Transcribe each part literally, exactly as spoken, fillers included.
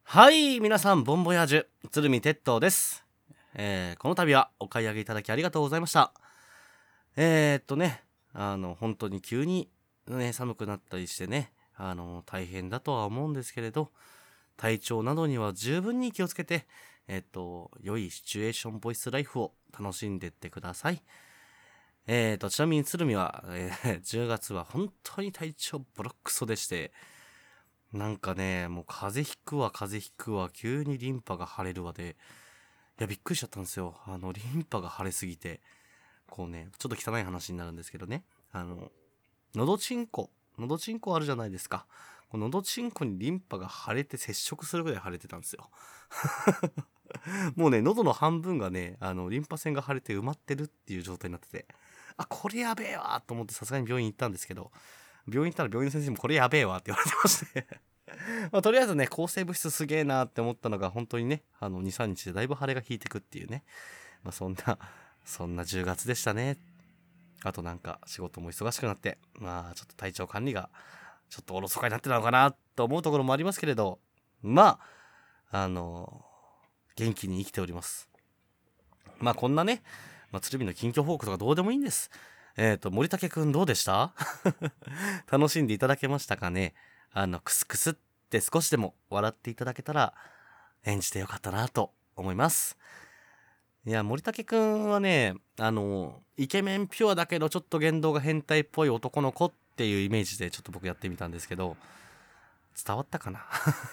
はい、皆さんボンボヤージュ鶴見鉄塔です、えー、この度はお買い上げいただきありがとうございました。えー、っとねあの本当に急にね寒くなったりしてねあの大変だとは思うんですけれど、体調などには十分に気をつけてえー、っと良いシチュエーションボイスライフを楽しんでってください。えー、っとちなみに鶴見は、えー、じゅうがつは本当に体調ボロックソでして、なんかね、もう風邪ひくわ風邪ひくわ、急にリンパが腫れるわで、いやびっくりしちゃったんですよ。あのリンパが腫れすぎて、こうね、ちょっと汚い話になるんですけどね、あの、のどちんこ、のどちんこあるじゃないですか。こののどちんこにリンパが腫れて接触するぐらい腫れてたんですよ。もうね、喉の半分がね、あの、リンパ腺が腫れて埋まってるっていう状態になってて、あ、これやべえわと思ってさすがに病院行ったんですけど、病院行ったら病院の先生もこれやべえわって言われてましてまあ、とりあえずね、抗生物質すげえなって思ったのが、本当にね、あの、に、さんにちでだいぶ腫れが引いてくっていうね。まあ、そんな、そんなじゅうがつでしたね。あとなんか、仕事も忙しくなって、まあ、ちょっと体調管理が、ちょっとおろそかになってたのかなと思うところもありますけれど、まあ、あの、元気に生きております。まあ、こんなね、まあ、鶴見の近況報告とかどうでもいいんです。えっと、森武くんどうでした楽しんでいただけましたかね。あの、クスクスって少しでも笑っていただけたら、演じてよかったなと思います。いや、森武くんはね、あの、イケメンピュアだけどちょっと言動が変態っぽい男の子っていうイメージでちょっと僕やってみたんですけど、伝わったかな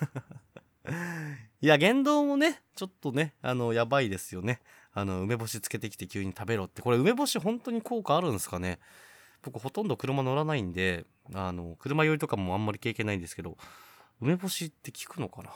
いや、言動もね、ちょっとね、あの、やばいですよね。あの、梅干しつけてきて急に食べろって。これ梅干し本当に効果あるんですかね。僕ほとんど車乗らないんで、あの、車酔いとかもあんまり経験ないんですけど、梅干しって効くのかな。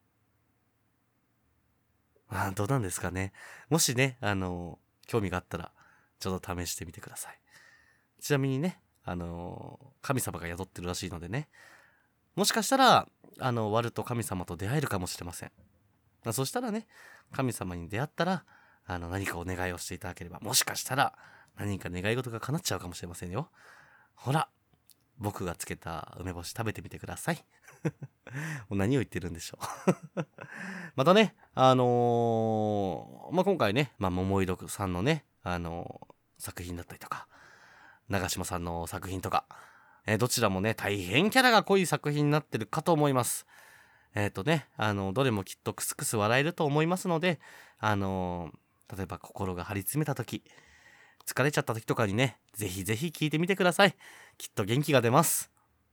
あ、どうなんですかね。もしね、あの、興味があったら、ちょっと試してみてください。ちなみにね、あの、神様が宿ってるらしいのでね、もしかしたら、あの、割ると神様と出会えるかもしれません。そしたらね、神様に出会ったら、あの、何かお願いをしていただければ、もしかしたら、何か願い事が叶っちゃうかもしれませんよ。ほら、僕がつけた梅干し食べてみてください。何を言ってるんでしょう。またね、あのー、まあ、今回ね、まあ、桃色さんのね、あのー、作品だったりとか、長島さんの作品とか、えーどちらもね、大変キャラが濃い作品になってるかと思います。えっとね、あの、どれもきっとクスクス笑えると思いますので、あのー、例えば心が張り詰めた時、疲れちゃった時とかにね、ぜひぜひ聞いてみてください。きっと元気が出ます。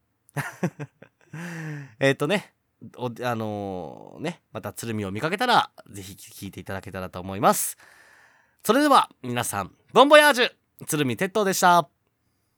えっとね、おあのーね、また鶴見を見かけたら、ぜひ聞いていただけたらと思います。それでは、皆さん、ボンボヤージュ鶴見鉄塔でした。